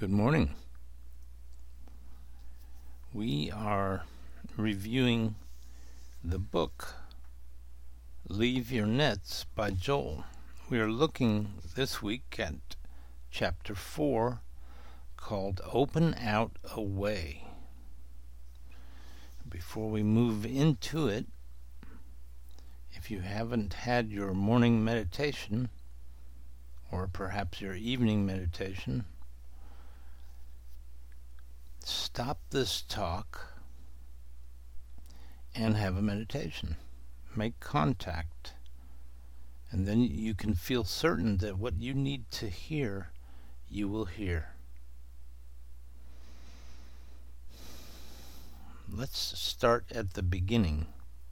Good morning. We are reviewing the book Leave Your Nets by Joel. We are looking this week at chapter 4 called Open Out a Way. Before we move into it, if you haven't had your morning meditation or perhaps your evening meditation, stop this talk and have a meditation. Make contact, and then you can feel certain that what you need to hear, you will hear. Let's start at the beginning.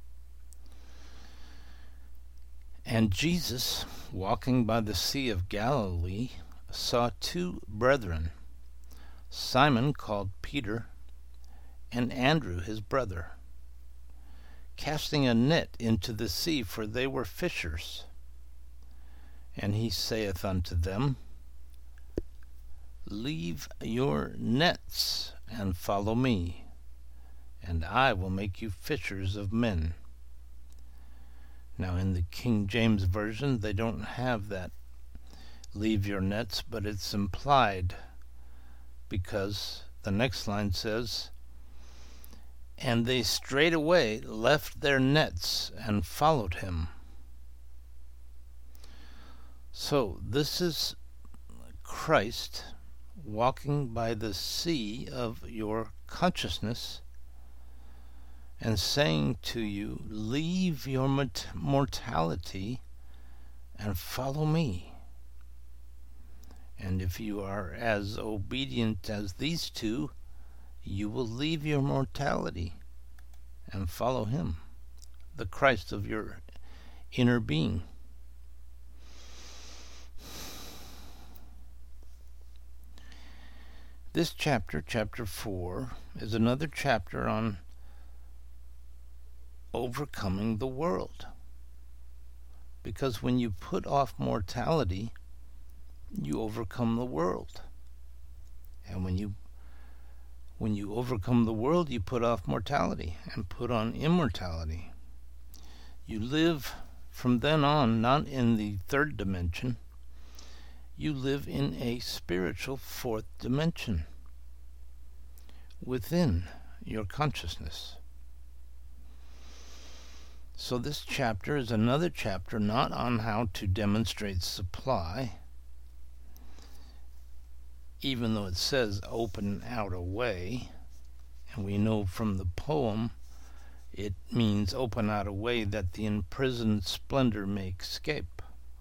And Jesus, walking by the Sea of Galilee, saw two brethren, Simon called Peter, and Andrew his brother, casting a net into the sea, for they were fishers. And he saith unto them, Leave your nets, and follow me, and I will make you fishers of men. Now in the King James Version, they don't have that leave your nets, but it's implied, because the next line says, And they straightway left their nets and followed him. So this is Christ walking by the sea of your consciousness and saying to you, leave your mortality and follow me. And if you are as obedient as these two, you will leave your mortality and follow him, the Christ of your inner being. This chapter, chapter 4, is another chapter on overcoming the world. Because when you put off mortality, you overcome the world. And when you overcome the world, you put off mortality and put on immortality. You live from then on not in the third dimension. You live in a spiritual fourth dimension within your consciousness. So this chapter is another chapter not on how to demonstrate supply, even though it says open out a way, and we know from the poem it means open out a way that the imprisoned splendor may escape.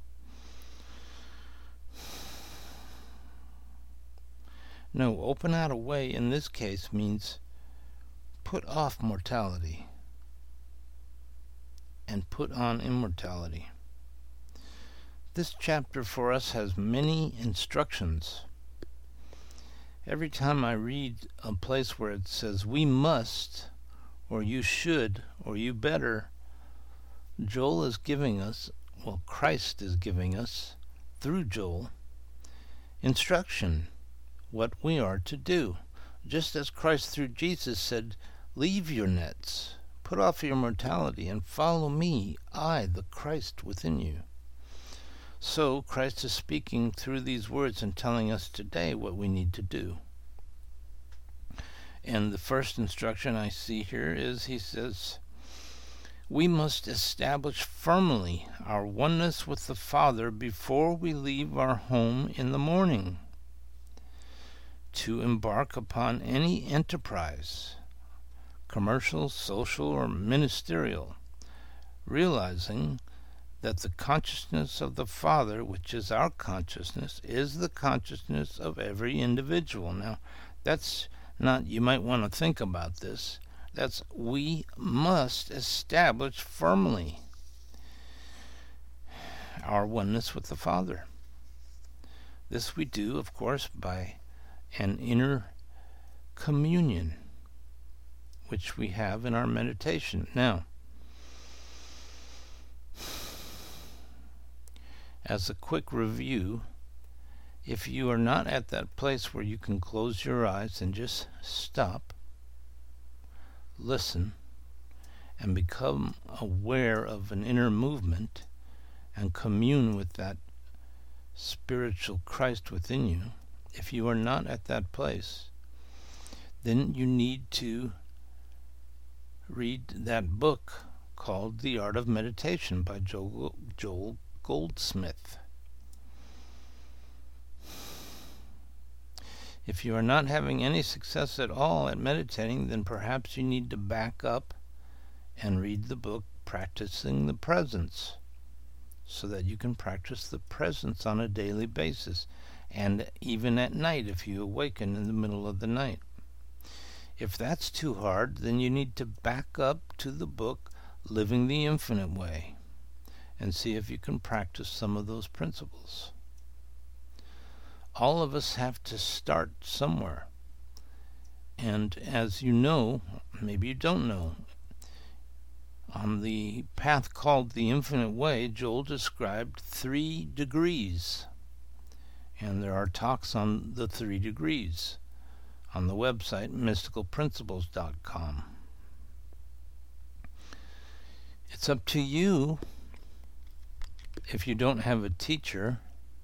No, open out a way in this case means put off mortality and put on immortality. This chapter for us has many instructions. Every time I read a place where it says we must, or you should, or you better, Joel is giving us, Christ is giving us, through Joel, instruction, what we are to do. Just as Christ through Jesus said, leave your nets, put off your mortality, and follow me, I, the Christ within you. So Christ is speaking through these words and telling us today what we need to do. And the first instruction I see here is, he says, we must establish firmly our oneness with the Father before we leave our home in the morning to embark upon any enterprise, commercial, social, or ministerial, realizing that the consciousness of the Father, which is our consciousness, is the consciousness of every individual. Now, that's not, you might want to think about this, that's we must establish firmly our oneness with the Father. This we do, of course, by an inner communion, which we have in our meditation. Now, as a quick review, If you are not at that place where you can close your eyes and just stop, listen, and become aware of an inner movement and commune with that spiritual Christ within you, if you are not at that place, then you need to read that book called The Art of Meditation by Joel Goldsmith. If you are not having any success at all at meditating, then perhaps you need to back up and read the book Practicing the Presence, so that you can practice the presence on a daily basis, and even at night if you awaken in the middle of the night. If that's too hard, then you need to back up to the book Living the Infinite Way and see if you can practice some of those principles. All of us have to start somewhere. And as you know, maybe you don't know, on the path called the Infinite Way, Joel described 3 degrees. And there are talks on the 3 degrees on the website mysticalprinciples.com. It's up to you, if you don't have a teacher,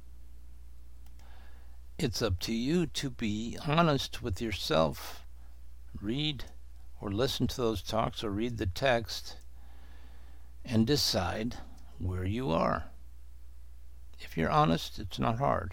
it's up to you to be honest with yourself. Read or listen to those talks or read the text and decide where you are. If you're honest, it's not hard.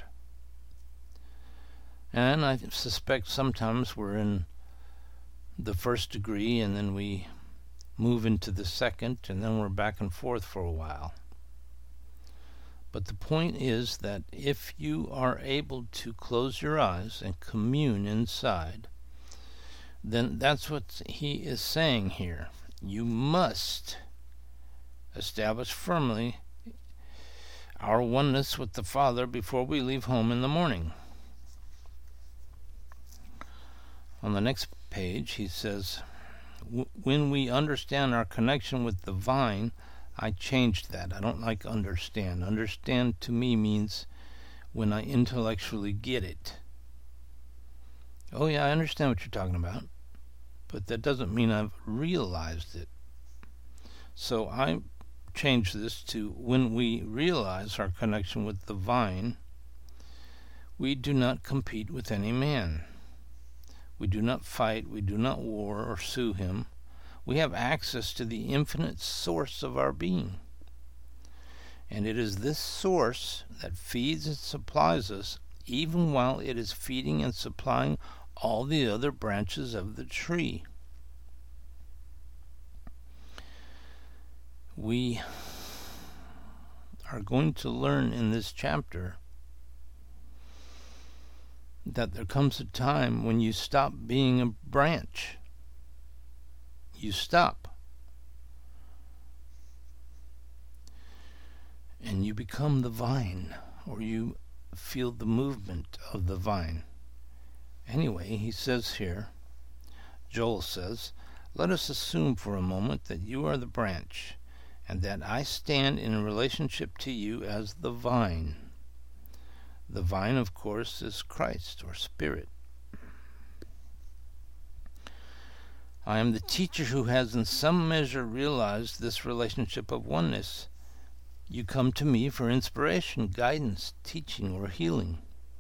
And I suspect sometimes we're in the 1st degree and then we move into the 2nd and then we're back and forth for a while. But the point is that if you are able to close your eyes and commune inside, then that's what he is saying here. You must establish firmly our oneness with the Father before we leave home in the morning. On the next page, he says, when we understand our connection with the vine, I changed that. I don't like understand. Understand to me means when I intellectually get it. Oh yeah, I understand what you're talking about, but that doesn't mean I've realized it. So I changed this to when we realize our connection with the vine, we do not compete with any man. We do not fight, we do not war or sue him. We have access to the infinite source of our being. And it is this source that feeds and supplies us, even while it is feeding and supplying all the other branches of the tree. We are going to learn in this chapter that there comes a time when you stop being a branch. You stop. And you become the vine, or you feel the movement of the vine. Anyway, he says here, Joel says, let us assume for a moment that you are the branch, and that I stand in relationship to you as the vine. The vine, of course, is Christ, or Spirit. I am the teacher who has in some measure realized this relationship of oneness. You come to me for inspiration, guidance, teaching, or healing.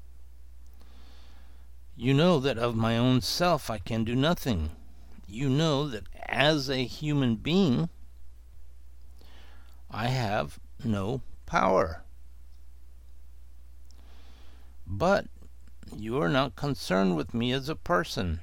You know that of my own self I can do nothing. You know that as a human being, I have no power. But you are not concerned with me as a person.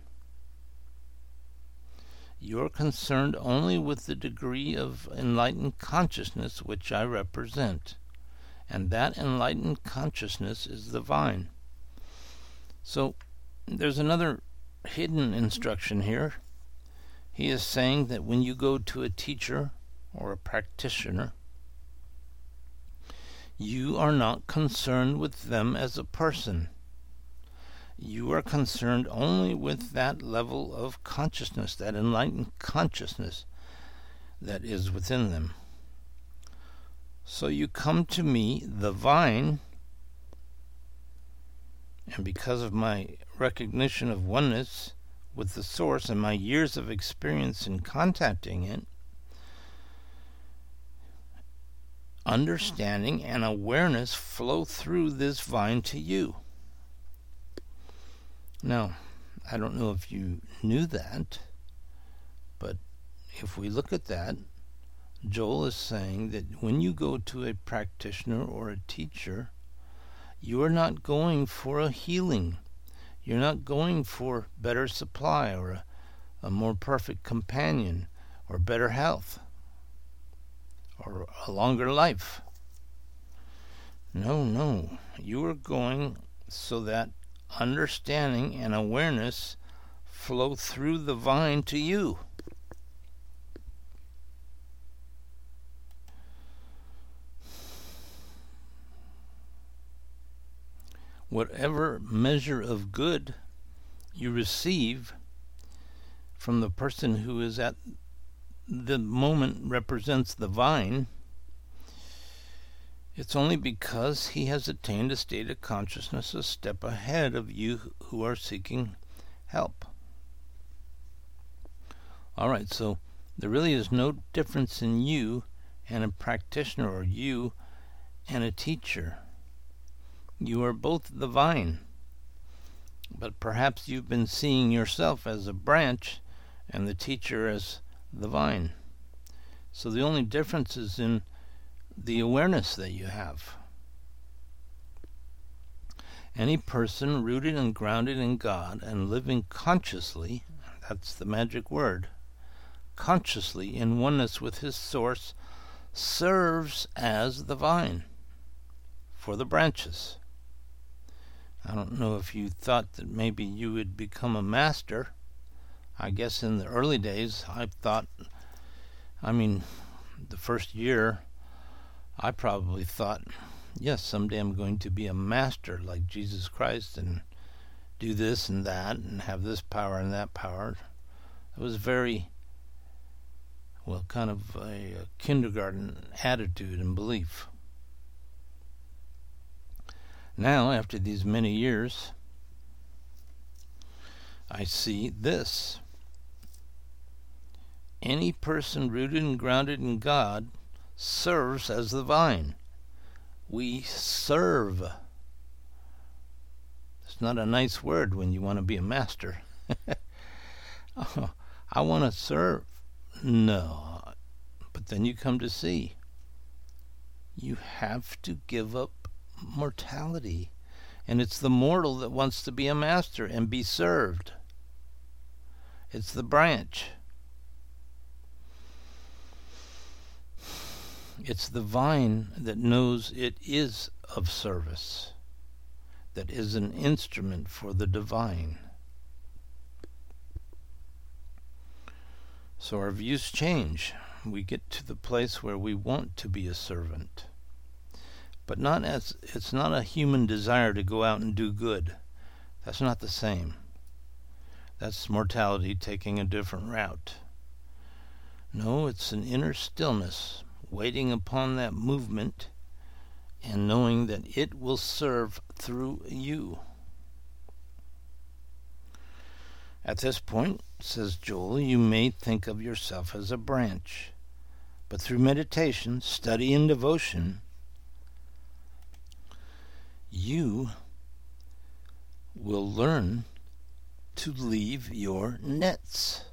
You are concerned only with the degree of enlightened consciousness which I represent, and that enlightened consciousness is the vine. So there's another hidden instruction here. He is saying that when you go to a teacher or a practitioner, you are not concerned with them as a person. You are concerned only with that level of consciousness, that enlightened consciousness that is within them. So you come to me, the vine, And because of my recognition of oneness with the Source and my years of experience in contacting it, understanding and awareness flow through this vine to you. Now, I don't know if you knew that, but if we look at that, Joel is saying that when you go to a practitioner or a teacher, you are not going for a healing. You're not going for better supply or a more perfect companion or better health or a longer life. No. You are going so that understanding and awareness flow through the vine to you. Whatever measure of good you receive from the person who is at the moment represents the vine, it's only because he has attained a state of consciousness a step ahead of you who are seeking help. Alright, so there really is no difference in you and a practitioner or you and a teacher. You are both the vine, but perhaps you've been seeing yourself as a branch and the teacher as the vine. So the only difference is in the awareness that you have. Any person rooted and grounded in God and living consciously, that's the magic word, consciously in oneness with his Source, serves as the vine for the branches. I don't know if you thought that maybe you would become a master. I guess in the early days the first year, I probably thought, yes, someday I'm going to be a master like Jesus Christ and do this and that and have this power and that power. It was very, kind of a kindergarten attitude and belief. Now, after these many years, I see this. Any person rooted and grounded in God serves as the vine. We serve. It's not a nice word when you want to be a master. I want to serve. No. But then you come to see. You have to give up mortality. And it's the mortal that wants to be a master and be served. It's the branch. It's the vine that knows it is of service, that is an instrument for the divine. So our views change. We get to the place where we want to be a servant. But it's not a human desire to go out and do good. That's not the same. That's mortality taking a different route. No, it's an inner stillness, waiting upon that movement and knowing that it will serve through you. At this point, says Joel, you may think of yourself as a branch, but through meditation, study, and devotion, you will learn to leave your nets.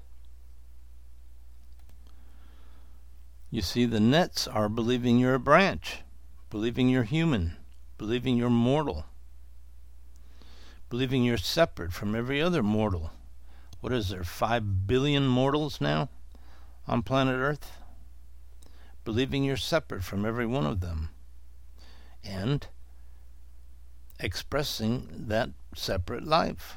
You see, the nets are believing you're a branch, believing you're human, believing you're mortal, believing you're separate from every other mortal. What is there, 5 billion mortals now on planet Earth? Believing you're separate from every one of them. And expressing that separate life.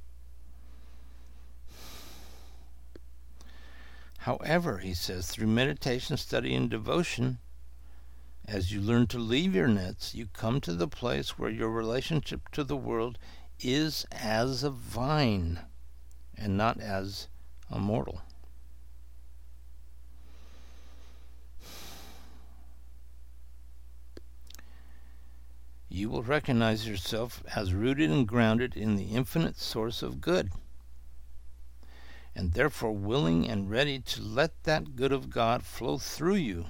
However, he says, through meditation, study, and devotion, as you learn to leave your nets, you come to the place where your relationship to the world is as a vine and not as a mortal. you will recognize yourself as rooted and grounded in the infinite source of good, and therefore willing and ready to let that good of God flow through you,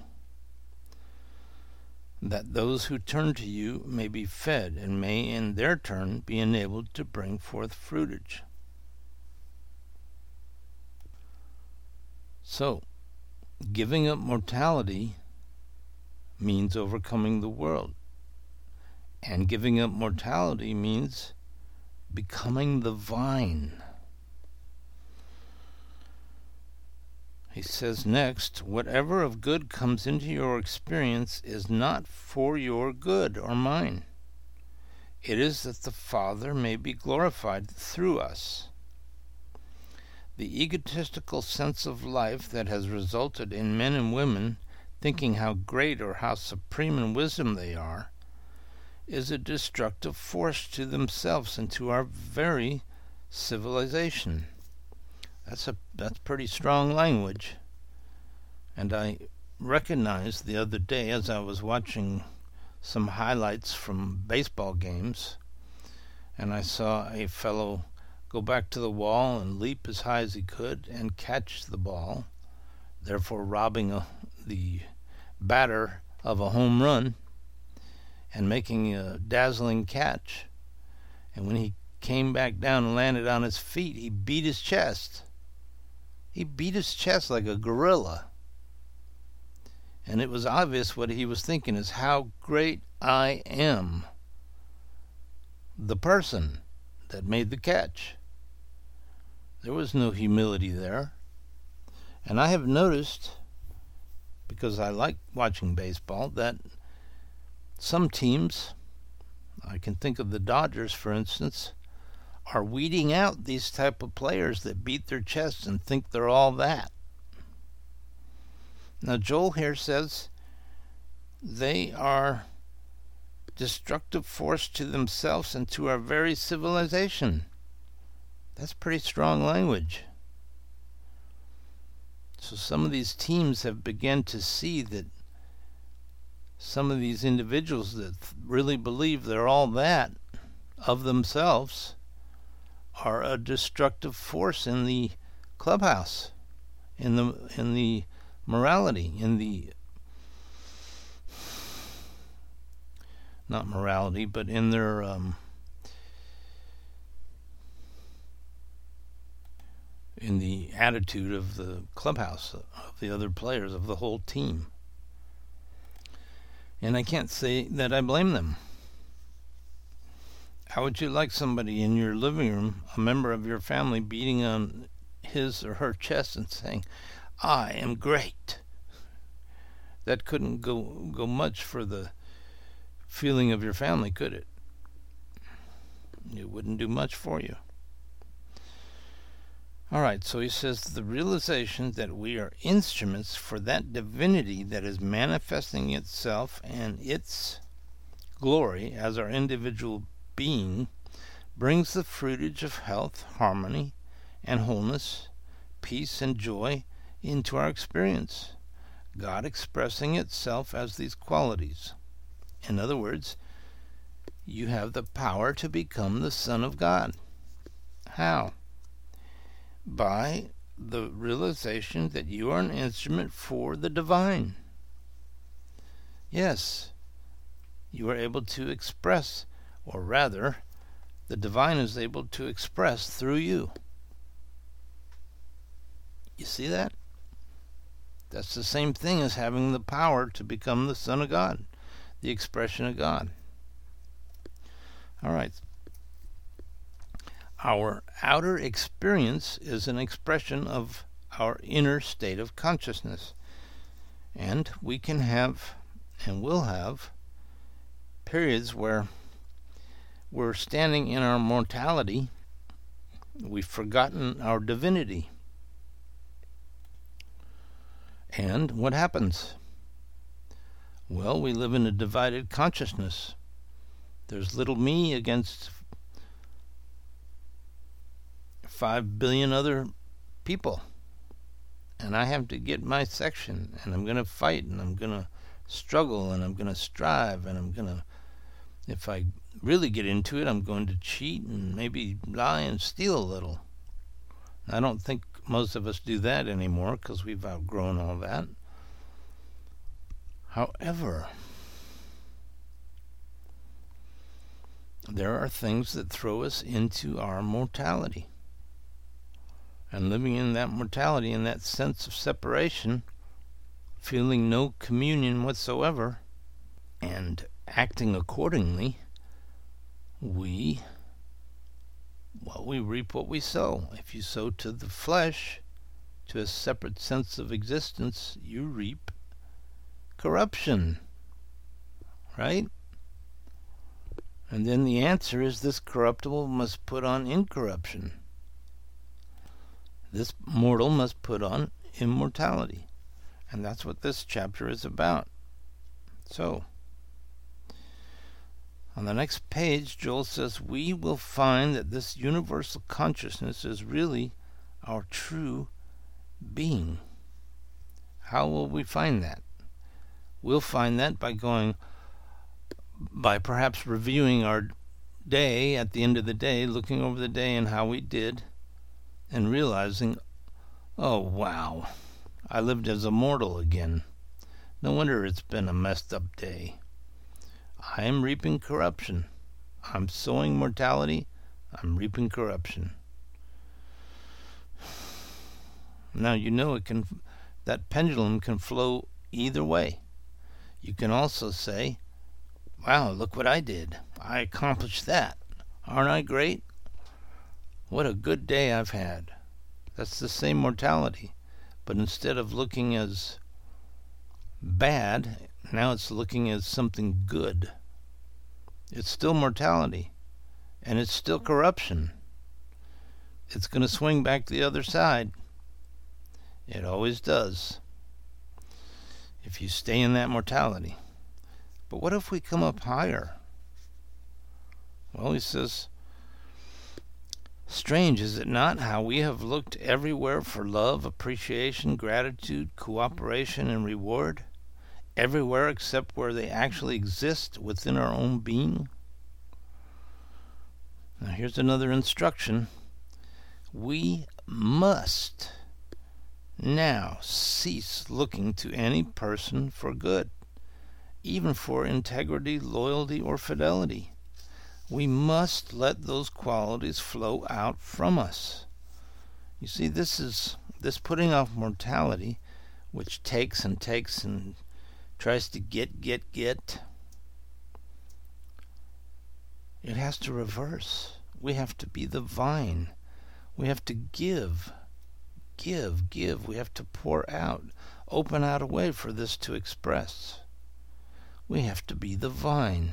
that those who turn to you may be fed and may in their turn be enabled to bring forth fruitage. So, giving up mortality means overcoming the world. And giving up mortality means becoming the vine. He says next, whatever of good comes into your experience is not for your good or mine. It is that the Father may be glorified through us. The egotistical sense of life that has resulted in men and women thinking how great or how supreme in wisdom they are is a destructive force to themselves and to our very civilization. That's pretty strong language. And I recognized the other day as I was watching some highlights from baseball games, and I saw a fellow go back to the wall and leap as high as he could and catch the ball, therefore robbing the batter of a home run and making a dazzling catch. And when he came back down and landed on his feet, he beat his chest. He beat his chest like a gorilla. And it was obvious what he was thinking is how great I am, the person that made the catch. There was no humility there. And I have noticed, because I like watching baseball, that some teams, I can think of the Dodgers for instance, are weeding out these type of players that beat their chests and think they're all that. Now Joel here says they are destructive force to themselves and to our very civilization. That's pretty strong language. So some of these teams have begun to see that some of these individuals that really believe they're all that of themselves are a destructive force in the clubhouse, in the morality, in the not morality, but in their in the attitude of the clubhouse, of the other players, of the whole team. And I can't say that I blame them. How would you like somebody in your living room, a member of your family, beating on his or her chest and saying, I am great? That couldn't go much for the feeling of your family, could it? It wouldn't do much for you. All right, so he says the realization that we are instruments for that divinity that is manifesting itself and its glory as our individual being brings the fruitage of health, harmony, and wholeness, peace, and joy into our experience, God expressing itself as these qualities. In other words, you have the power to become the Son of God. How? By the realization that you are an instrument for the divine. Yes, you are able to express, or rather, the divine is able to express through you. You see that? That's the same thing as having the power to become the Son of God, the expression of God. All right. Our outer experience is an expression of our inner state of consciousness. And we can have, and will have, periods where we're standing in our mortality, we've forgotten our divinity. And what happens? Well, we live in a divided consciousness. There's little me against 5 billion other people. And I have to get my section, and I'm going to fight, and I'm going to struggle, and I'm going to strive, and I'm going to If I really get into it, I'm going to cheat and maybe lie and steal a little. I don't think most of us do that anymore because we've outgrown all that. However, there are things that throw us into our mortality. And living in that mortality, in that sense of separation, feeling no communion whatsoever, and acting accordingly, we reap what we sow. If you sow to the flesh, to a separate sense of existence, you reap corruption, right? And then the answer is this corruptible must put on incorruption. This mortal must put on immortality. And that's what this chapter is about. So, on the next page, Joel says, we will find that this universal consciousness is really our true being. How will we find that? We'll find that by perhaps reviewing our day at the end of the day, looking over the day and how we did, and realizing, oh wow, I lived as a mortal again. No wonder it's been a messed up day. I am reaping corruption. I'm sowing mortality. I'm reaping corruption. Now you know that pendulum can flow either way. You can also say, wow, look what I did. I accomplished that. Aren't I great? What a good day I've had. That's the same mortality. But instead of looking as bad, now it's looking as something good. It's still mortality. And it's still corruption. It's going to swing back the other side. It always does. If you stay in that mortality. But what if we come up higher? Well, he says, strange, is it not, how we have looked everywhere for love, appreciation, gratitude, cooperation, and reward? Everywhere except where they actually exist within our own being? Now here's another instruction. We must now cease looking to any person for good, even for integrity, loyalty, or fidelity. We must let those qualities flow out from us. You see, this putting off mortality, which takes and tries to get. It has to reverse. We have to be the vine. We have to give. We have to pour out, open out a way for this to express. We have to be the vine.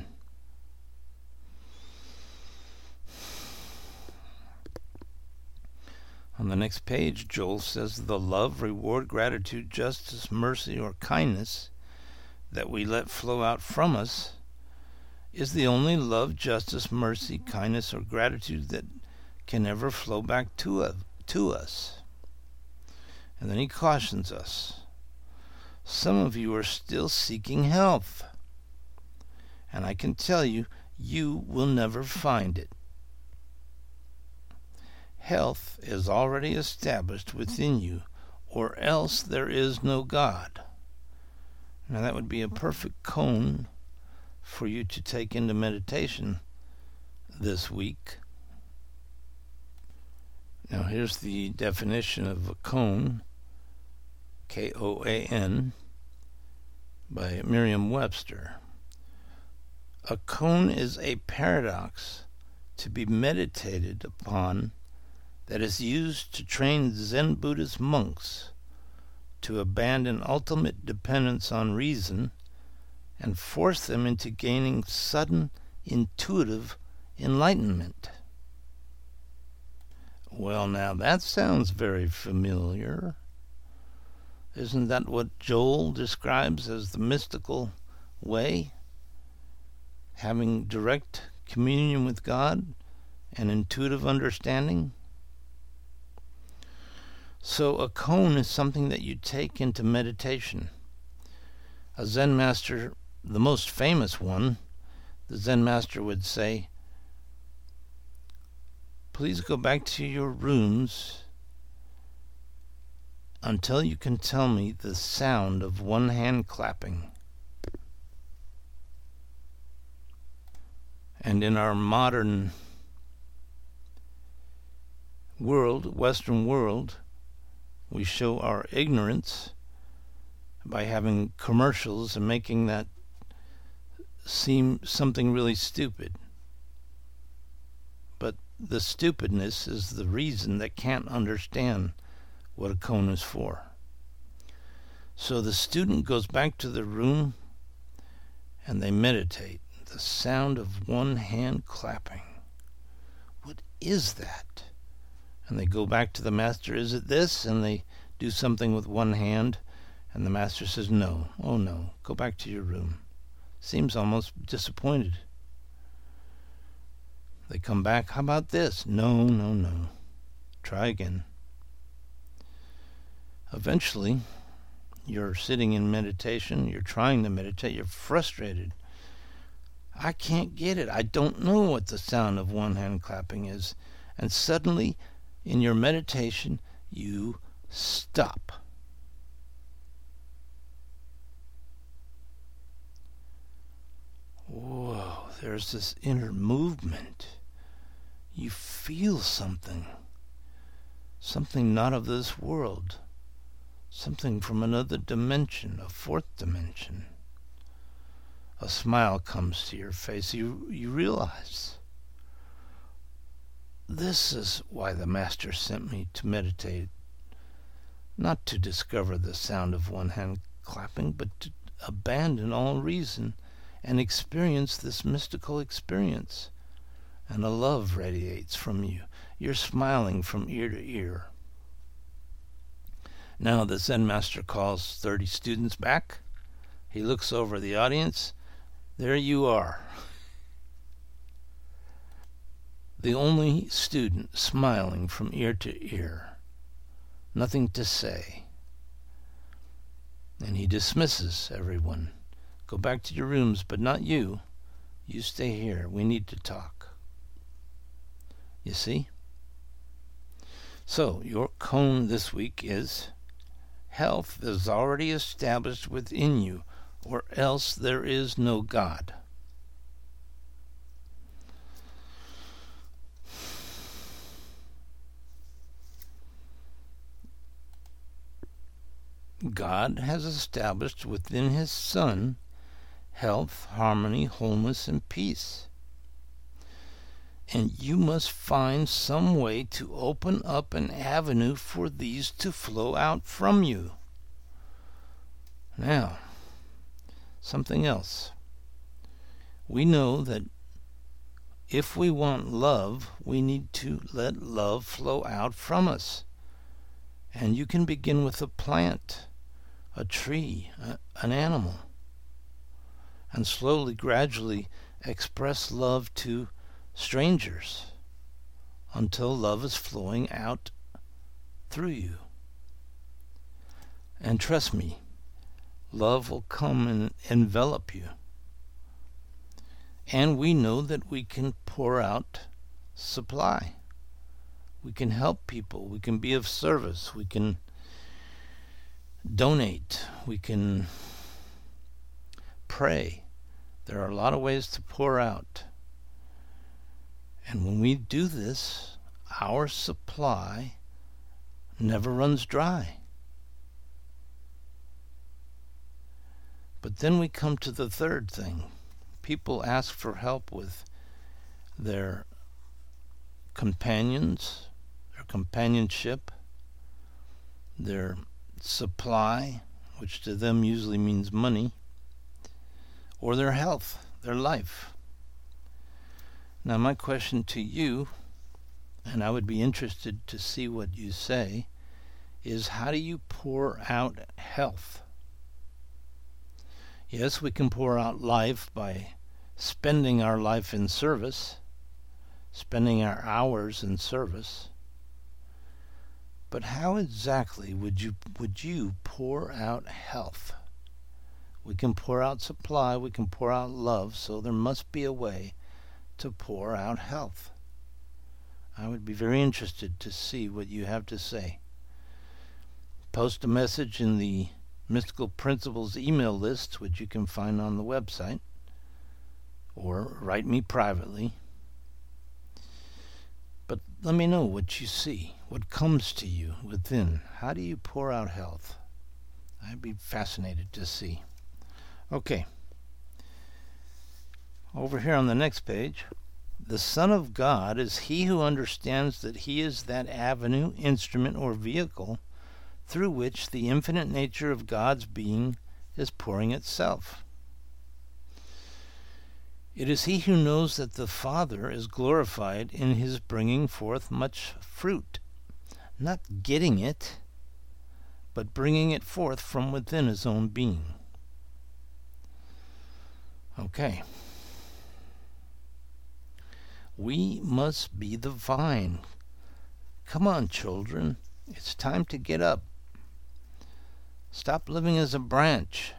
On the next page, Joel says, the love, reward, gratitude, justice, mercy, or kindness that we let flow out from us is the only love, justice, mercy, kindness, or gratitude that can ever flow back to us. And then he cautions us. Some of you are still seeking health. And I can tell you, you will never find it. Health is already established within you, or else there is no God. Now that would be a perfect cone for you to take into meditation this week. Now here's the definition of a cone, K-O-A-N, by Merriam-Webster. A cone is a paradox to be meditated upon that is used to train Zen Buddhist monks to abandon ultimate dependence on reason and force them into gaining sudden intuitive enlightenment. Well, now that sounds very familiar. Isn't that what Joel describes as the mystical way? Having direct communion with God and intuitive understanding? So a cone is something that you take into meditation. A Zen master, the most famous one, the Zen master would say, please go back to your rooms until you can tell me the sound of one hand clapping. And in our modern world, Western world, we show our ignorance by having commercials and making that seem something really stupid. But the stupidness is the reason they can't understand what a koan is for. So the student goes back to the room and they meditate. The sound of one hand clapping. What is that? And they go back to the master, is it this? And they do something with one hand, and the master says, no, oh no, go back to your room. Seems almost disappointed. They come back, how about this? No, no, no. Try again. Eventually, you're sitting in meditation, you're trying to meditate, you're frustrated. I can't get it. I don't know what the sound of one hand clapping is. And suddenly, in your meditation, you stop. Whoa, there's this inner movement. You feel something. Something not of this world. Something from another dimension, a fourth dimension. A smile comes to your face. You realize, this is why the master sent me to meditate. Not to discover the sound of one hand clapping, but to abandon all reason and experience this mystical experience. And a love radiates from you. You're smiling from ear to ear. Now the Zen master calls 30 students back. He looks over the audience. There you are. The only student smiling from ear to ear. Nothing to say. And he dismisses everyone. Go back to your rooms, but not you. You stay here. We need to talk. You see? So, your koan this week is, health is already established within you, or else there is no God. God has established within His Son health, harmony, wholeness, and peace. And you must find some way to open up an avenue for these to flow out from you. Now, something else. We know that if we want love, we need to let love flow out from us. And you can begin with a plant, a tree, an animal, and slowly, gradually express love to strangers until love is flowing out through you. And trust me, love will come and envelop you. And we know that we can pour out supply. We can help people. We can be of service. We can donate. We can pray. There are a lot of ways to pour out. And when we do this, our supply never runs dry. But then we come to the third thing. People ask for help with their companions, their companionship, their supply, which to them usually means money, or their health, their life. Now my question to you, and I would be interested to see what you say, is how do you pour out health? Yes, we can pour out life by spending our life in service, spending our hours in service. But how exactly would you pour out health? We can pour out supply, we can pour out love, so there must be a way to pour out health. I would be very interested to see what you have to say. Post a message in the Mystical Principles email list, which you can find on the website, or write me privately. But let me know what you see, what comes to you within. How do you pour out health? I'd be fascinated to see. Okay. Over here on the next page, the Son of God is he who understands that he is that avenue, instrument, or vehicle through which the infinite nature of God's being is pouring itself. It is he who knows that the Father is glorified in his bringing forth much fruit, not getting it, but bringing it forth from within his own being. Okay. We must be the vine. Come on, children. It's time to get up. Stop living as a branch.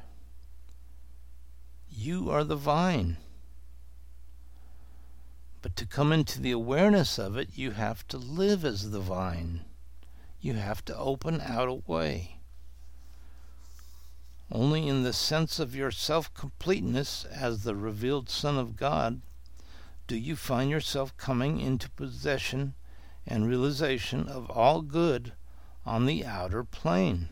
You are the vine. But to come into the awareness of it, you have to live as the vine. You have to open out a way. Only in the sense of your self-completeness as the revealed Son of God do you find yourself coming into possession and realization of all good on the outer plane.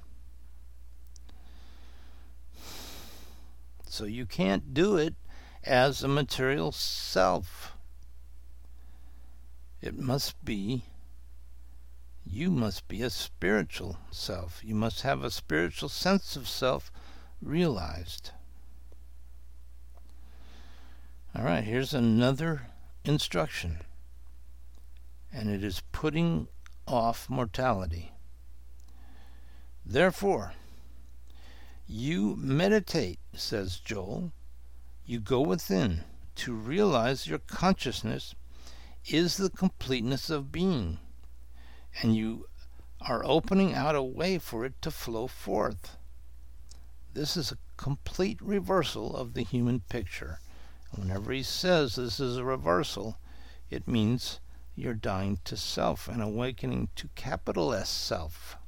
So you can't do it as a material self. It must be, you must be a spiritual self. You must have a spiritual sense of self realized. All right, here's another instruction, and it is putting off mortality. Therefore, you meditate, says Joel. You go within to realize your consciousness is the completeness of being, and you are opening out a way for it to flow forth. This is a complete reversal of the human picture. Whenever he says this is a reversal, it means you're dying to self and awakening to capital S self.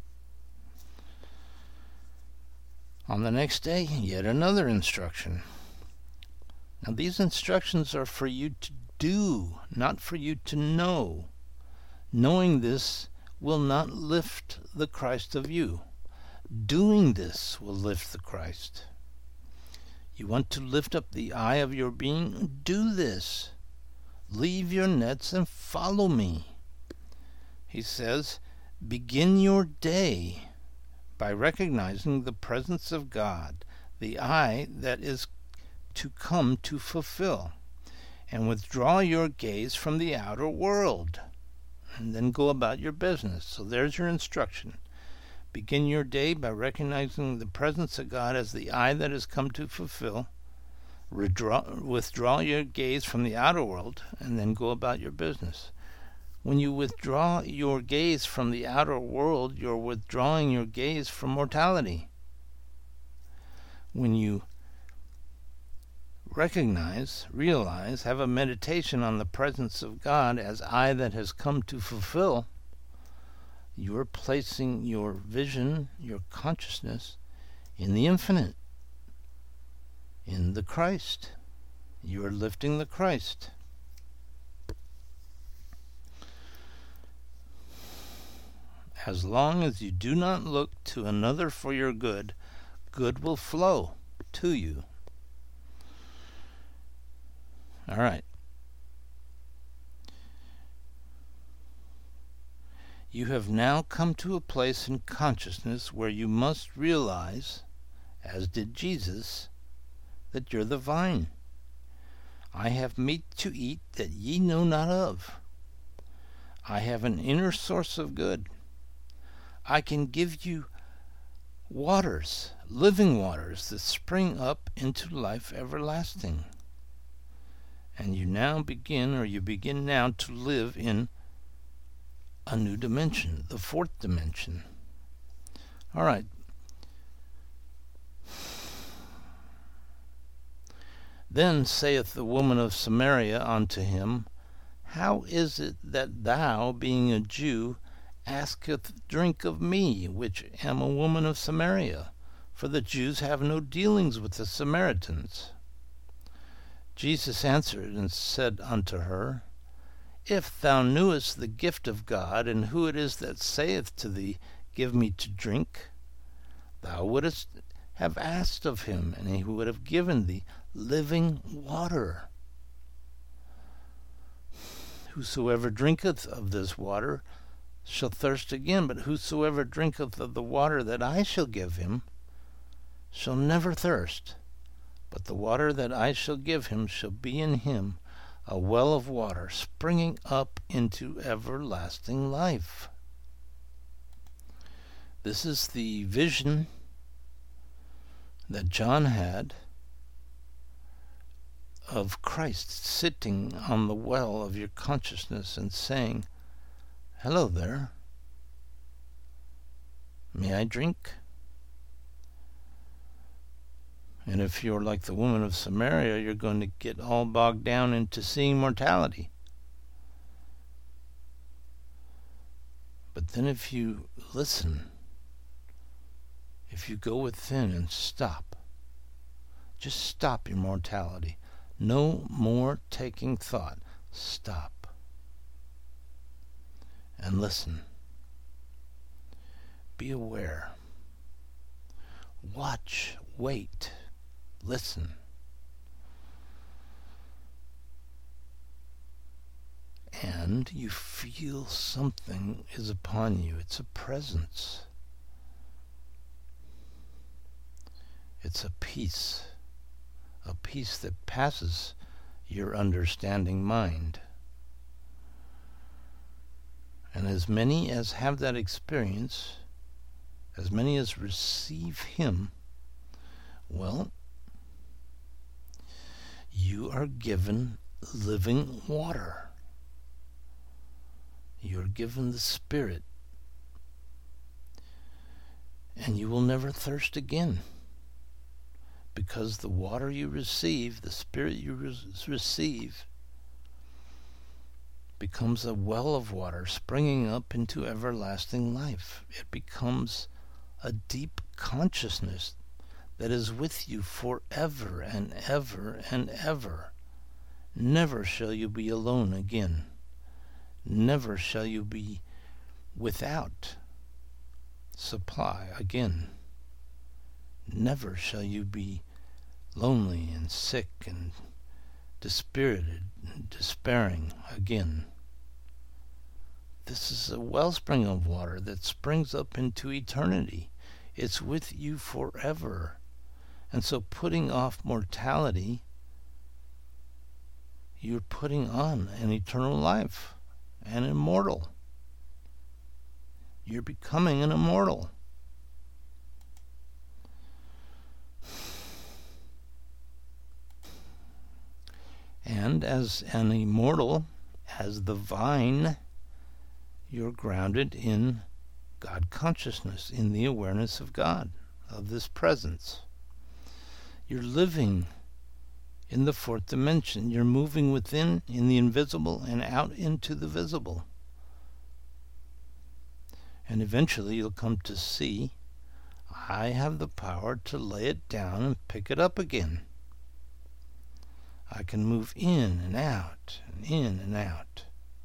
On the next day, yet another instruction. Now these instructions are for you to do, not for you to know. Knowing this will not lift the Christ of you. Doing this will lift the Christ. You want to lift up the eye of your being? Do this. Leave your nets and follow me. He says, begin your day by recognizing the presence of God, the eye that is to come to fulfill, and withdraw your gaze from the outer world, and then go about your business. So there's your instruction. Begin your day by recognizing the presence of God as the eye that has come to fulfill. Withdraw your gaze from the outer world, and then go about your business. When you withdraw your gaze from the outer world, you're withdrawing your gaze from mortality. When you realize, have a meditation on the presence of God as eye that has come to fulfill, you are placing your vision, your consciousness, in the infinite, in the Christ. You are lifting the Christ. As long as you do not look to another for your good, good will flow to you. All right. You have now come to a place in consciousness where you must realize, as did Jesus, that you're the vine. I have meat to eat that ye know not of. I have an inner source of good. I can give you waters, living waters that spring up into life everlasting. And you begin now to live in a new dimension, the fourth dimension. All right. Then saith the woman of Samaria unto him, How is it that thou, being a Jew, asketh drink of me, which am a woman of Samaria? For the Jews have no dealings with the Samaritans. Jesus answered and said unto her, If thou knewest the gift of God, and who it is that saith to thee, Give me to drink, thou wouldest have asked of him, and he would have given thee living water. Whosoever drinketh of this water shall thirst again, but whosoever drinketh of the water that I shall give him shall never thirst. But the water that I shall give him shall be in him a well of water springing up into everlasting life. This is the vision that John had of Christ sitting on the well of your consciousness and saying, Hello there. May I drink? And if you're like the woman of Samaria, you're going to get all bogged down into seeing mortality. But then if you listen, if you go within and stop, just stop your mortality. No more taking thought. Stop. And listen. Be aware. Watch. Wait. Listen. And you feel something is upon you. It's a presence. It's a peace that passes your understanding mind. And as many as have that experience, as many as receive him, well, you are given living water. You are given the Spirit. And you will never thirst again. Because the water you receive, the Spirit you receive, becomes a well of water springing up into everlasting life. It becomes a deep consciousness that is with you forever and ever and ever. Never shall you be alone again. Never shall you be without supply again. Never shall you be lonely and sick and dispirited and despairing again. This is a wellspring of water that springs up into eternity. It's with you forever. And so putting off mortality, you're putting on an eternal life, an immortal. You're becoming an immortal. And as an immortal, as the vine, you're grounded in God consciousness, in the awareness of God, of this presence. You're living in the fourth dimension. You're moving within in the invisible and out into the visible. And eventually you'll come to see, I have the power to lay it down and pick it up again. I can move in and out and in and out.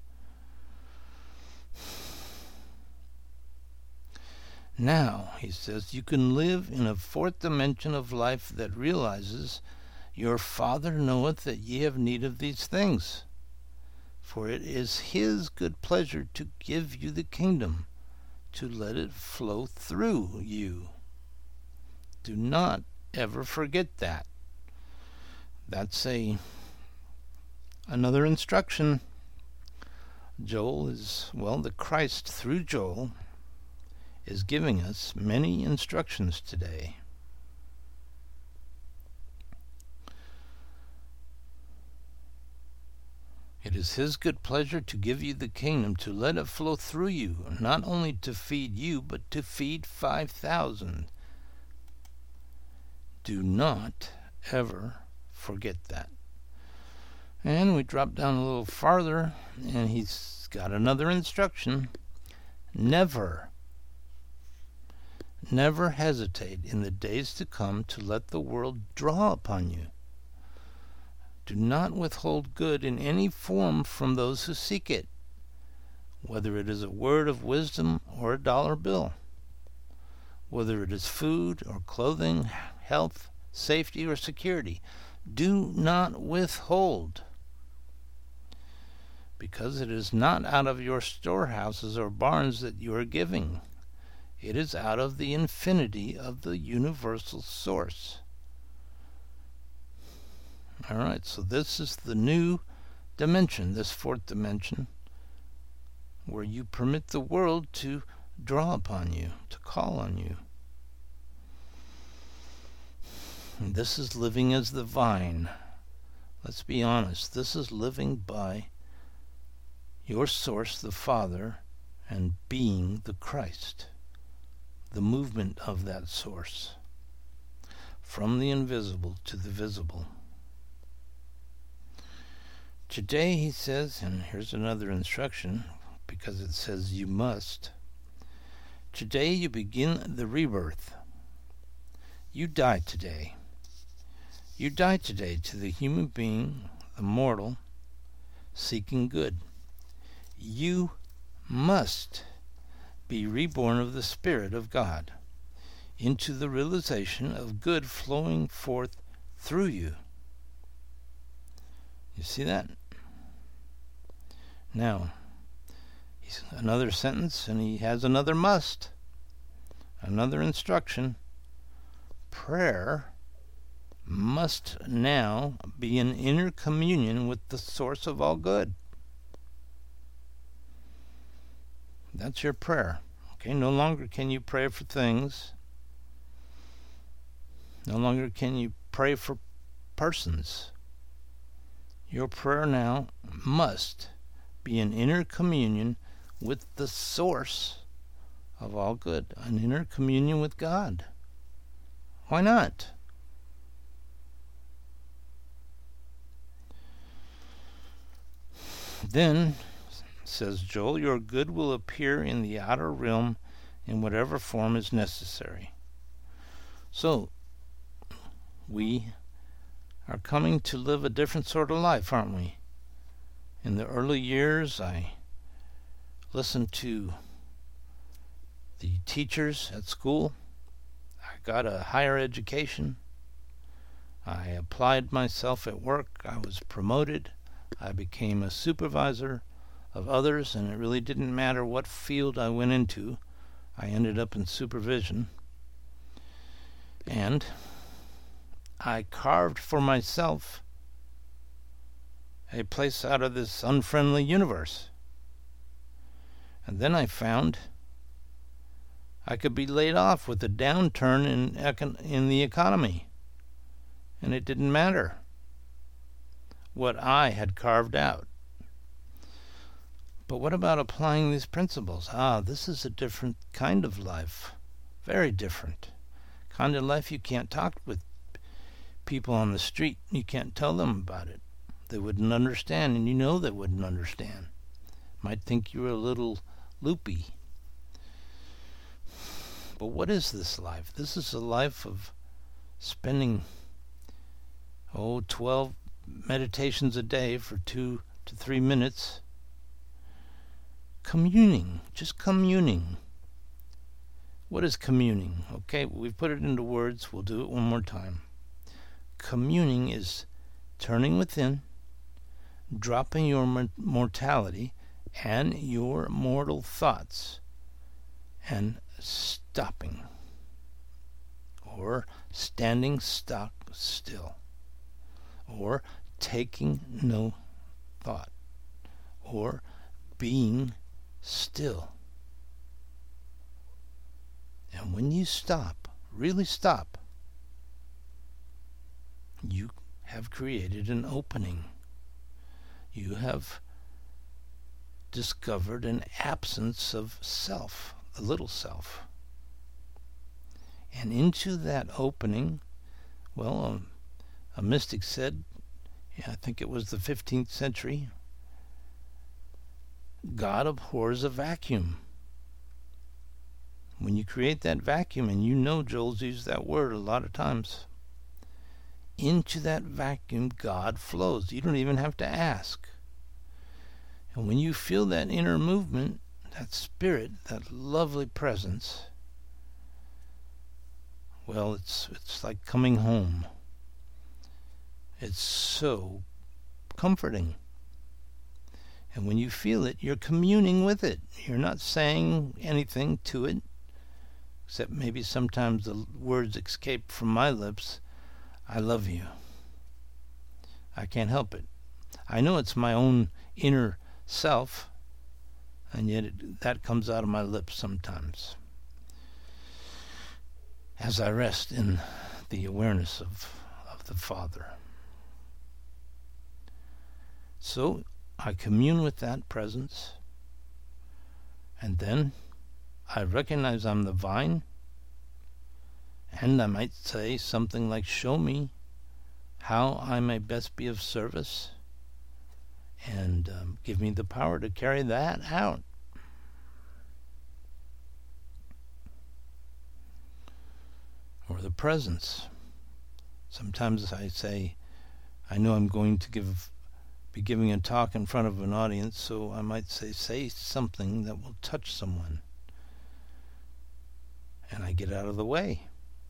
Now, he says, you can live in a fourth dimension of life that realizes your Father knoweth that ye have need of these things. For it is his good pleasure to give you the kingdom, to let it flow through you. Do not ever forget that. That's another instruction. Joel is, the Christ through Joel is giving us many instructions today. It is his good pleasure to give you the kingdom, to let it flow through you, not only to feed you, but to feed 5,000. Do not ever forget that. And we drop down a little farther, and he's got another instruction. Never hesitate in the days to come to let the world draw upon you. Do not withhold good in any form from those who seek it, whether it is a word of wisdom or a dollar bill, whether it is food or clothing, health, safety, or security. Do not withhold, because it is not out of your storehouses or barns that you are giving. It is out of the infinity of the universal source. All right, so this is the new dimension, this fourth dimension, where you permit the world to draw upon you, to call on you. And this is living as the vine. Let's be honest, this is living by your source, the Father, and being the Christ, the movement of that source, from the invisible to the visible. Today, he says, and here's another instruction, because it says you must. Today you begin the rebirth. You die today. You die today to the human being, the mortal, seeking good. You must be reborn of the Spirit of God into the realization of good flowing forth through you. You see that? Now, another sentence, and he has another must, another instruction. Prayer must now be in inner communion with the source of all good. That's your prayer. Okay, no longer can you pray for things. No longer can you pray for persons. Your prayer now must be in inner communion with the source of all good, an inner communion with God. Why not? Then, says Joel, your good will appear in the outer realm in whatever form is necessary. So, we are coming to live a different sort of life, aren't we? In the early years, I listened to the teachers at school. I got a higher education. I applied myself at work. I was promoted. I became a supervisor of others, and it really didn't matter what field I went into. I ended up in supervision. And I carved for myself a place out of this unfriendly universe. And then I found I could be laid off with a downturn in the economy. And it didn't matter what I had carved out. But what about applying these principles? This is a different kind of life. Very different. Kind of life you can't talk with people on the street. You can't tell them about it. They wouldn't understand, and you know they wouldn't understand. Might think you were a little loopy. But what is this life? This is a life of spending 12 meditations a day for 2 to 3 minutes. Communing, just communing. What is communing? Okay, we've put it into words. We'll do it one more time. Communing is turning within, dropping your mortality and your mortal thoughts, and stopping, or standing stock still, or taking no thought, or being still. And when you stop, really stop, you have created an opening. You have discovered an absence of self, the little self. And into that opening, A mystic said, I think it was the 15th century, God abhors a vacuum. When you create that vacuum, and you know Joel's used that word a lot of times, into that vacuum God flows. You don't even have to ask. And when you feel that inner movement, that spirit, that lovely presence, well, it's like coming home. It's so comforting. And when you feel it, you're communing with it. You're not saying anything to it, except maybe sometimes the words escape from my lips. I love you. I can't help it. I know it's my own inner self, and yet that comes out of my lips sometimes as I rest in the awareness of the Father. So I commune with that presence, and then I recognize I'm the vine, and I might say something like, show me how I may best be of service, and give me the power to carry that out. Or the presence. Sometimes I say, I know I'm going to be giving a talk in front of an audience, so I might say something that will touch someone. And I get out of the way.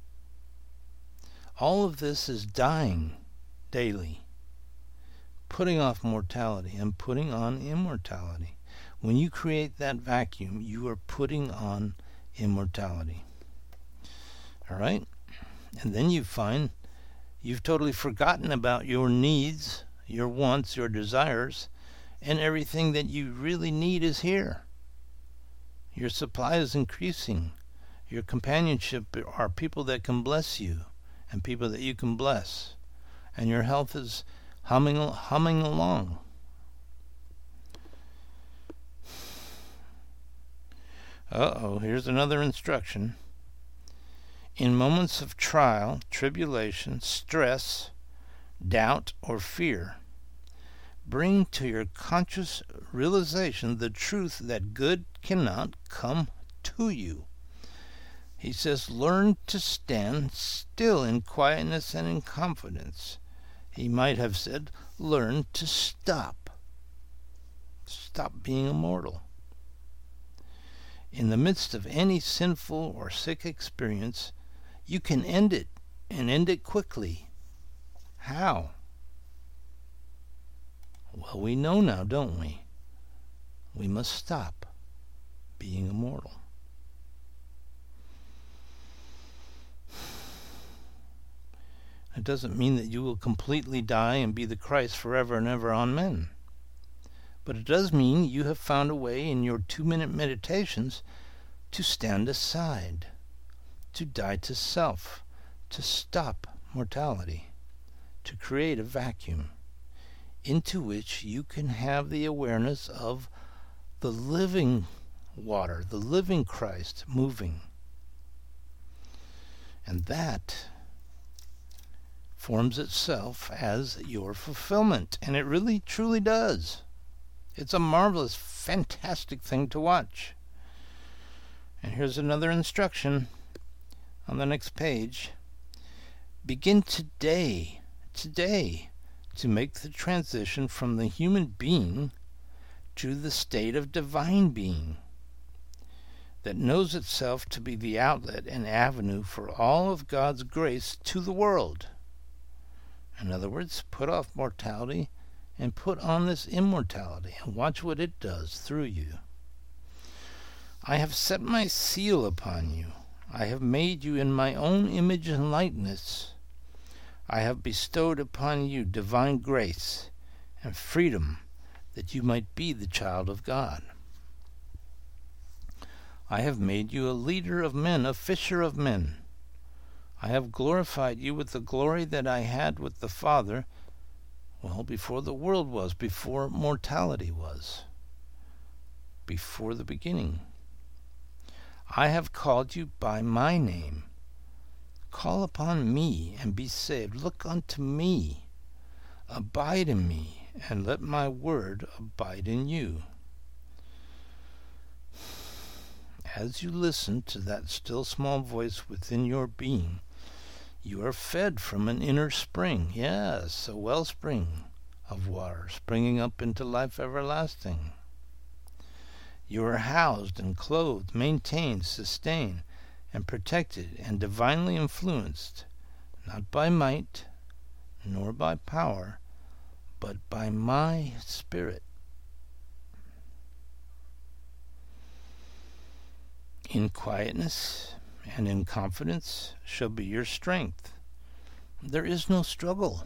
All of this is dying daily, putting off mortality and putting on immortality. When you create that vacuum, you are putting on immortality. All right? And then you find you've totally forgotten about your needs, your wants, your desires, and everything that you really need is here. Your supply is increasing. Your companionship are people that can bless you and people that you can bless. And your health is humming along. Here's another instruction. In moments of trial, tribulation, stress, doubt, or fear, bring to your conscious realization the truth that good cannot come to you. He says, learn to stand still in quietness and in confidence. He might have said, learn to stop. Stop being immortal. In the midst of any sinful or sick experience, you can end it, and end it quickly. How? Well, we know now, don't we? We must stop being immortal. It doesn't mean that you will completely die and be the Christ forever and ever. Amen. But it does mean you have found a way in your 2-minute meditations to stand aside, to die to self, to stop mortality, to create a vacuum into which you can have the awareness of the living water, the living Christ moving. And that forms itself as your fulfillment. And it really, truly does. It's a marvelous, fantastic thing to watch. And here's another instruction on the next page. Begin today, to make the transition from the human being to the state of divine being that knows itself to be the outlet and avenue for all of God's grace to the world. In other words, put off mortality and put on this immortality, and watch what it does through you. I have set my seal upon you. I have made you in my own image and likeness. I have bestowed upon you divine grace and freedom that you might be the child of God. I have made you a leader of men, a fisher of men. I have glorified you with the glory that I had with the Father, before the world was, before mortality was, before the beginning. I have called you by my name. Call upon me and be saved. Look unto me. Abide in me, and let my word abide in you. As you listen to that still small voice within your being, you are fed from an inner spring, yes, a wellspring of water springing up into life everlasting. You are housed and clothed, maintained, sustained, and protected and divinely influenced, not by might nor by power, but by my Spirit. In quietness and in confidence shall be your strength. There is no struggle.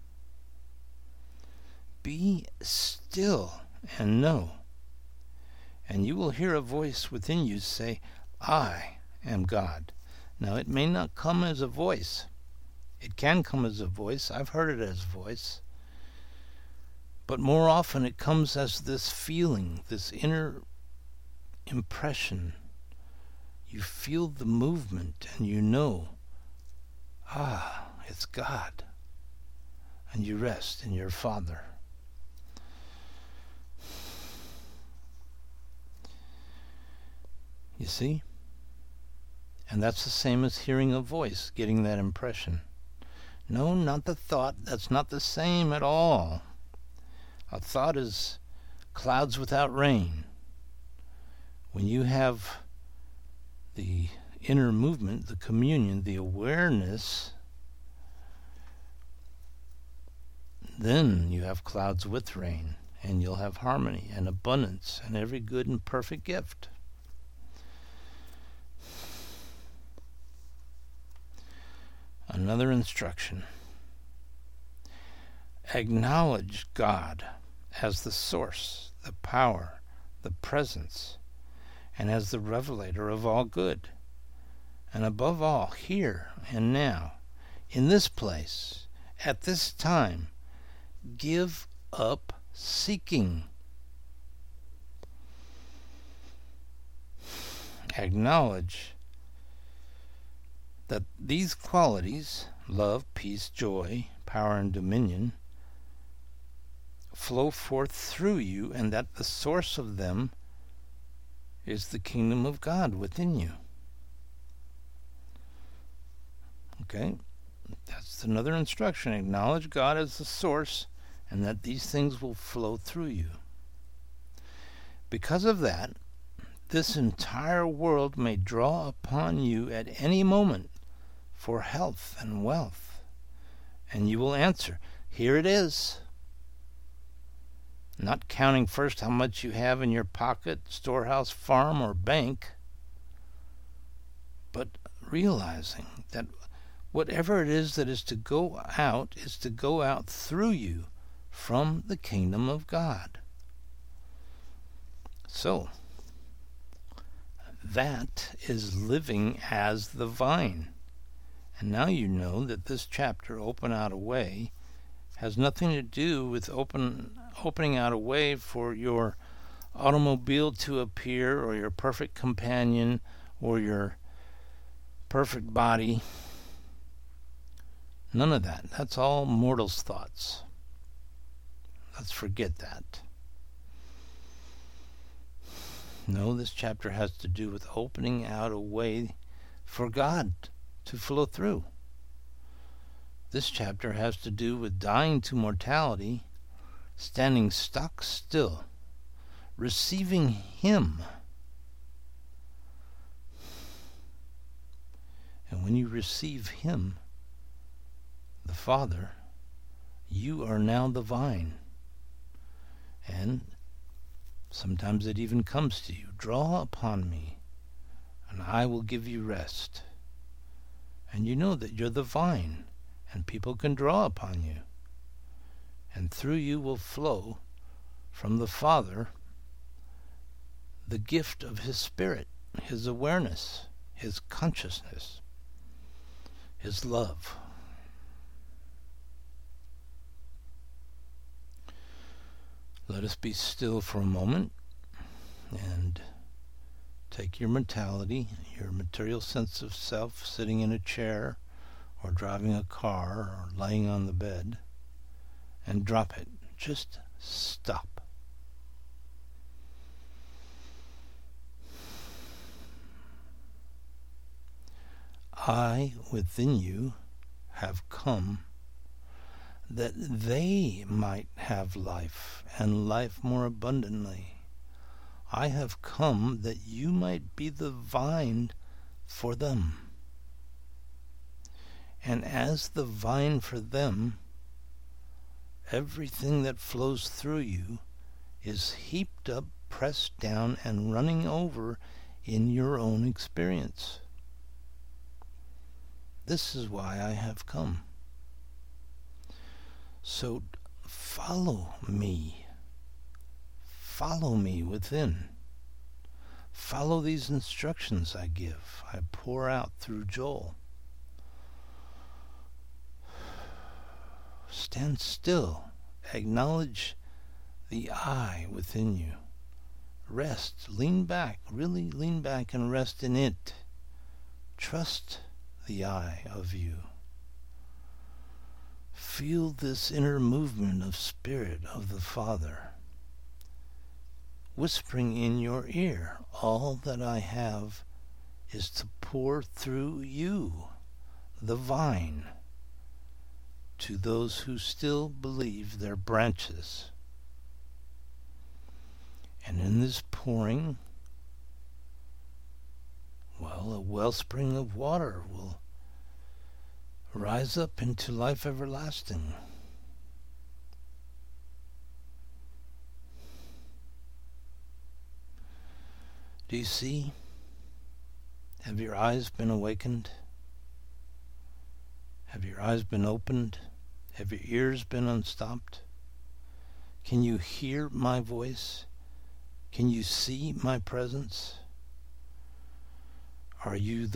Be still and know, and you will hear a voice within you say, I am God. Now it may not come as a voice. It can come as a voice. I've heard it as a voice. But more often it comes as this feeling, this inner impression. You feel the movement and you know, it's God. And you rest in your Father. You see? And that's the same as hearing a voice, getting that impression. No, not the thought. That's not the same at all. A thought is clouds without rain. When you have the inner movement, the communion, the awareness, then you have clouds with rain, and you'll have harmony and abundance and every good and perfect gift. Another instruction. Acknowledge God as the source, the power, the presence, and as the revelator of all good. And above all, here and now, in this place, at this time, give up seeking. Acknowledge that these qualities, love, peace, joy, power, and dominion, flow forth through you, and that the source of them is the kingdom of God within you. Okay? That's another instruction. Acknowledge God as the source, and that these things will flow through you. Because of that, this entire world may draw upon you at any moment for health and wealth. And you will answer, here it is. Not counting first how much you have in your pocket, storehouse, farm, or bank, but realizing that whatever it is that is to go out through you from the kingdom of God. So, that is living as the vine. And now you know that this chapter, Open Out a Way, has nothing to do with opening out a way for your automobile to appear, or your perfect companion, or your perfect body. None of that. That's all mortals' thoughts. Let's forget that. No, this chapter has to do with opening out a way for God to flow through. This chapter has to do with dying to mortality, standing stock still, receiving Him. And when you receive Him, the Father, you are now the vine. And sometimes it even comes to you, draw upon me, and I will give you rest. And you know that you're the vine, and people can draw upon you. And through you will flow from the Father the gift of His Spirit, His awareness, His consciousness, His love. Let us be still for a moment and take your mentality, your material sense of self, sitting in a chair or driving a car or laying on the bed, and drop it. Just stop. I within you have come that they might have life, and life more abundantly. I have come that you might be the vine for them. And as the vine for them, everything that flows through you is heaped up, pressed down, and running over in your own experience. This is why I have come. So follow me. Follow me within. Follow these instructions I give, I pour out through Joel. Stand still. Acknowledge the I within you. Rest. Lean back. Really lean back and rest in it. Trust the I of you. Feel this inner movement of Spirit of the Father, whispering in your ear, all that I have is to pour through you, the vine, to those who still believe they're branches. And in this pouring, a wellspring of water will rise up into life everlasting. Do you see? Have your eyes been awakened? Have your eyes been opened? Have your ears been unstopped? Can you hear my voice? Can you see my presence? Are you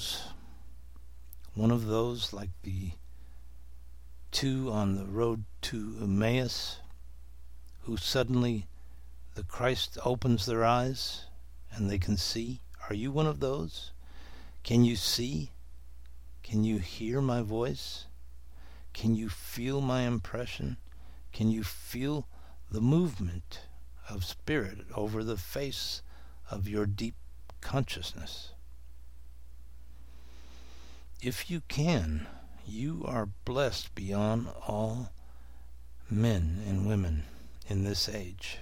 one of those like the two on the road to Emmaus, who suddenly the Christ opens their eyes and they can see? Are you one of those? Can you see? Can you hear my voice? Can you feel my impression? Can you feel the movement of Spirit over the face of your deep consciousness? If you can, you are blessed beyond all men and women in this age.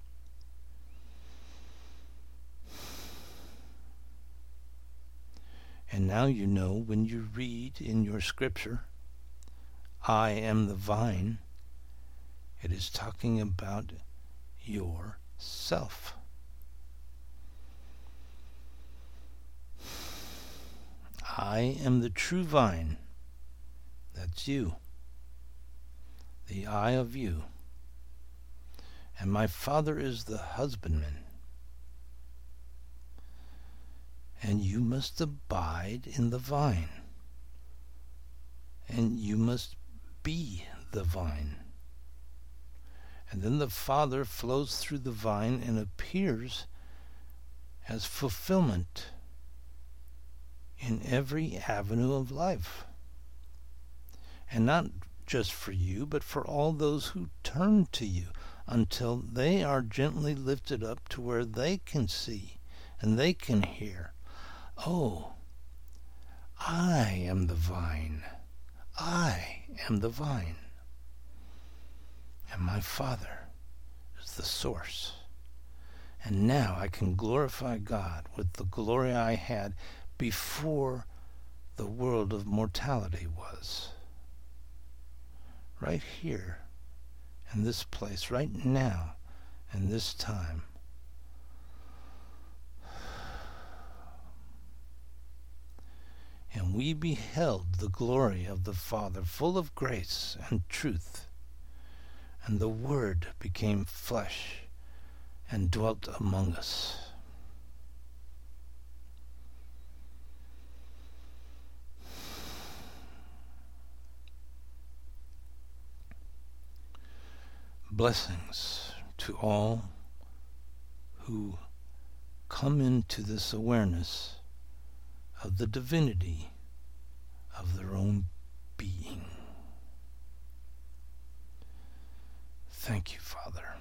And now you know when you read in your scripture, I am the vine, it is talking about yourself. I am the true vine. That's you. The I of you. And my Father is the husbandman. And you must abide in the vine. And you must be the vine. And then the Father flows through the vine and appears as fulfillment in every avenue of life. And not just for you, but for all those who turn to you, until they are gently lifted up to where they can see and they can hear. Oh, I am the vine. I am the vine. And my Father is the source. And now I can glorify God with the glory I had before the world of mortality was. Right here, in this place, right now, in this time. And we beheld the glory of the Father, full of grace and truth. And the Word became flesh and dwelt among us. Blessings to all who come into this awareness of the divinity of their own being. Thank you, Father.